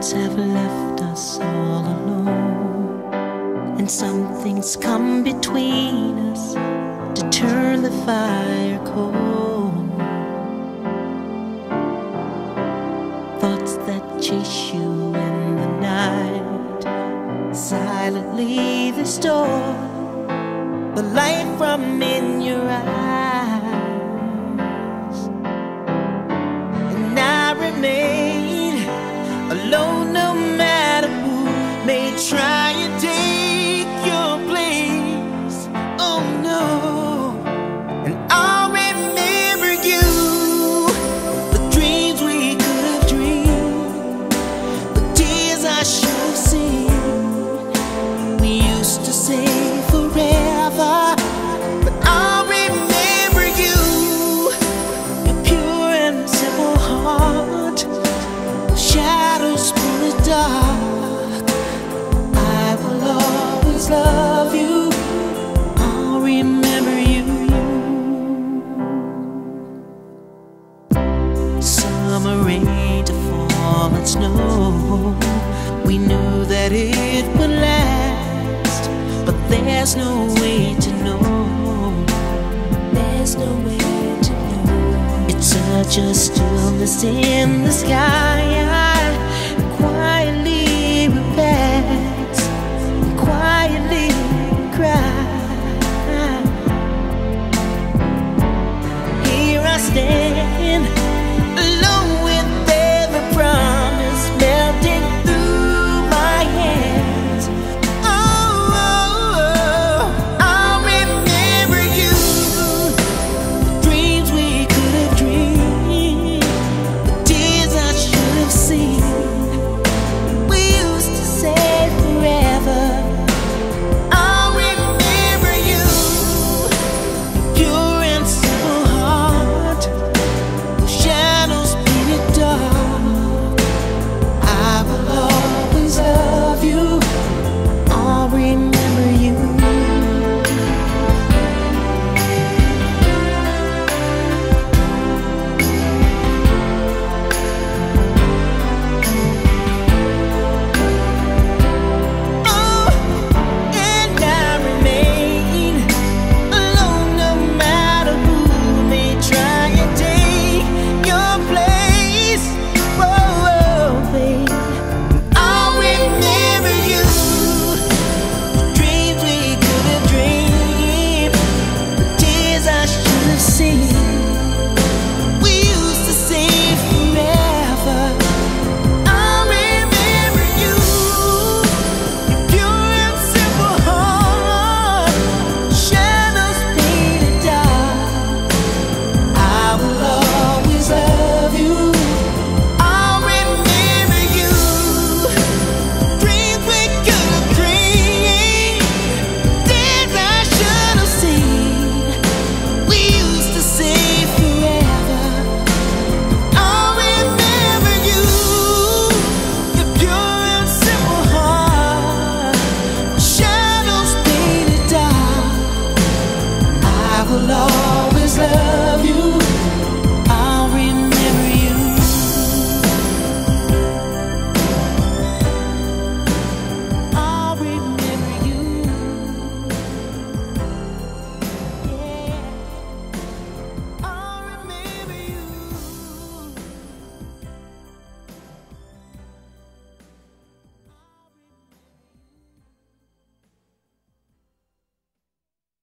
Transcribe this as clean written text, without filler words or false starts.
nights have left us all alone, and something's come between us to turn the fire cold. Thoughts that chase you in the night silently restore the light from in your eyes, and I remain alone no matter who may try and take your place. Oh no. And I'll remember you, the dreams we could have dreamed, the tears I should have seen. We used to say forever, but I'll remember you, your pure and simple heart. Shadows pull it dark, I will always love you. I'll remember you. Summer rain to fall and snow, we knew that it would last, but there's no way to know. There's no way to know. It's such a stillness in the sky.